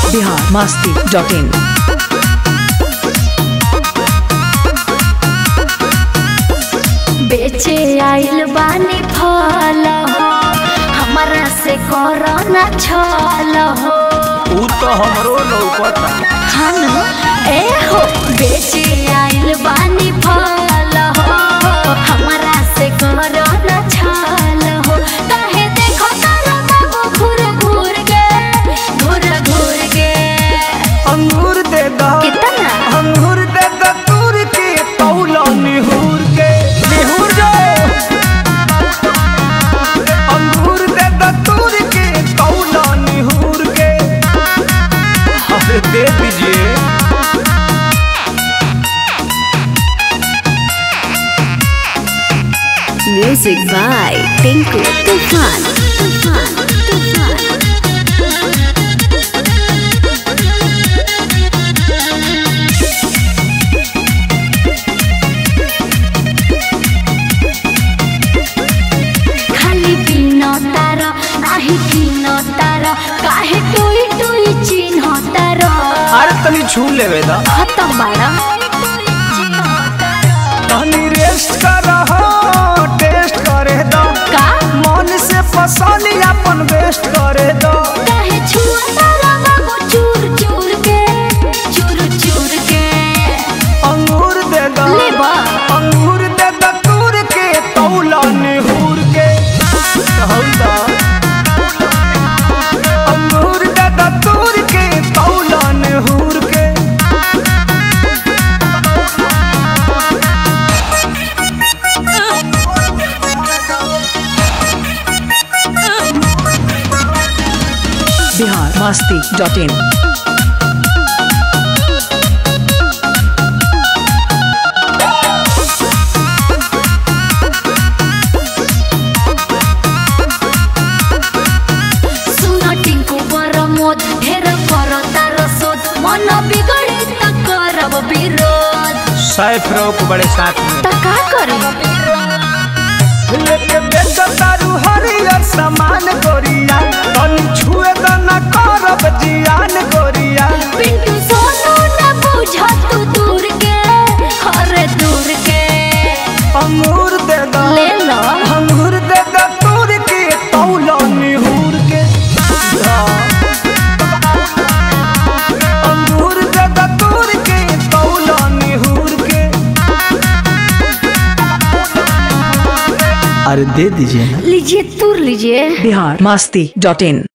biharmasti.in। बेचे आइल बानी फल हो, हमारा से कोरोना छल हो। ऊ तो हमरो लौकता। हन ए हो बेचे आइल बानी फल हो, हमारा से कोरोना छल हो। काहे देखो तारा बाबू घूर घूर के अंगूर दे दो कितना अंगूर दे दो तूर के तौला निहुर के निहुर जो अंगूर दे दो तूर के तौला निहुर के अरे दे दीजिए। म्यूजिक बाय टिंकू तूफान। खाली पीनो तारो नाही पीनो तारो, काहे टुई टुई चिन्ह तारो। अरे तनी छू लेवे दा खत्म बाड़ा तनी रेस्ट कर हो टेस्ट करे दो का मन से पसंद अपन बेस्ट करे दो। काहे छुआ तारा बाबू चूर चूर के अंगूर दे दो लेबा अंगूर दे दो तूर के तौला निहुर के कहौला। अंगूर दे दो तूर के तौला निहुर के। biharmasti.in। सुनो टिंकू बरमोद ढेर करो तारो सोच, मन बिगड़े त करब विरोध। सैफ रोक बड़े साथ में त का करे लेके बेच तारू हरियर सामान गोरिया तनी छुए द न करब जियान गोरिया। पिंटू सोनू न बुझ तू दूर के हरे दूर के। अंगूर दे दो ले लो अंगूर दे दो तूर के तौला निहुर के। अंगूर दे दो तूर के तौला निहुर के। अरे दे दीजिए ना। लीजिए तुर लीजिए। biharmasti.in।